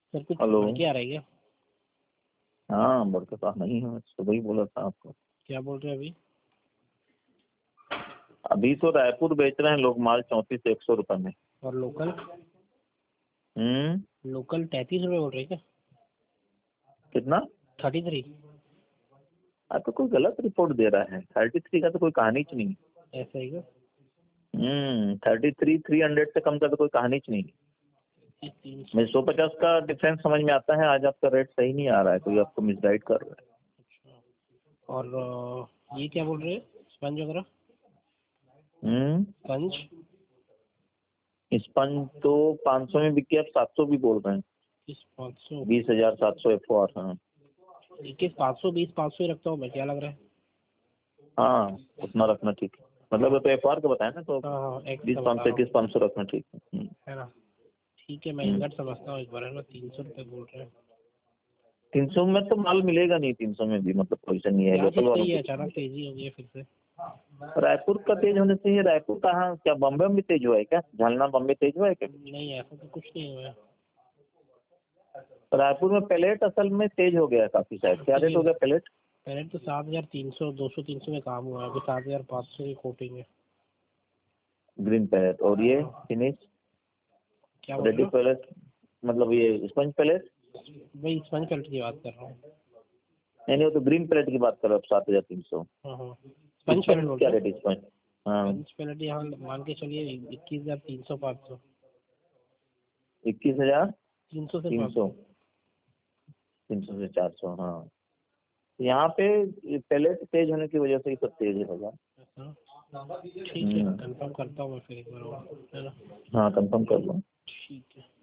Sir कुछ hello. बढ़ के आ रहा है क्या? हाँ बढ़ के साथ नहीं है, सुबह ही बोला था आपको। क्या बोल रहे हैं अभी? अभी तो रायपुर बेच रहे हैं लोग माल 3400 रुपये में। और लोकल? हम्म। लोकल 33 रुपये बोल रहे हैं क्या? कितना? 33? अब तो कोई गलत रिपोर्ट दे रहा है, 33 का तो कोई कहानी च नहीं। ऐसा ही क्या? 300 से कम का तो कोई कहानी च नहीं। 300? मुझे 150 का डिफरेंस समझ में आता है, आज आपका रेट सही नहीं आ रहा है, कोई आपको मिसगाइड कर रहा है। अच्छा। और ये क्या बोल रहे हैं, स्पंज वगैरह? स्पंज? स्पंज तो 500 में बिकी, आप 700 भी बोल रहे हैं। किस 500? 20,700 FOR। हाँ किस 520 500 ही रखता हूँ मैं, क्या लग रहा है? हाँ, उतना रखना ठीक है। मतलब तो FOR का बताया ना, तो हाँ हाँ, एक 20,500 21,500 रखना ठीक है। है ना। ठीक है, मैं इनकट समझता हूँ एक बार, है ना। 300 रुपये बोल रहे हैं। 300 में तो माल मिलेगा नहीं, 300 में भी मतलब पोजीशन नहीं है क्या लोकल चीज़ वालों सही है, की। अचानक तेजी हो गई है फिर से? रायपुर का तेज होने से ही, रायपुर कहाँ, क्या बम्बई में भी तेज हुआ है क्या? झालना बम्बई तेज हुआ है क्या? नहीं, ऐसा तो कुछ नहीं हुआ है। रायपुर में पैलेट असल में तेज हो गया है काफी, शायद क्या रेट हो गया पैलेट? पहले तो 7,300 200 300 में काम हुआ है, अभी 7,500 की कोटिंग है। ग्रीन पैलेट, और ये फिनिश क्या बोल रेडी रहे पैलेट, मतलब ये स्पंज पैलेट? हो? भाई स्पंज पैलेट की बात कर रहा हूँ। नहीं नहीं, वो तो ग्रीन पैलेट की बात कर रहे हो आप, 7,300। हाँ हाँ, स्पंज पैलेट स्पंज बोल क्या रहे हो? रेट है स्पंज? हाँ, स्पंज पैलेट यहाँ मान के चलिए 21,300 500। 21,000 300 से 300, 500। 300 से 400। हाँ, यहाँ पे पैलेट तेज होने की वजह से ही सब तेज है बाजार। ठीक है, कंफर्म करता हूँ मैं फिर एक बार और, है ना। हाँ कंफर्म कर लो। ठीक है।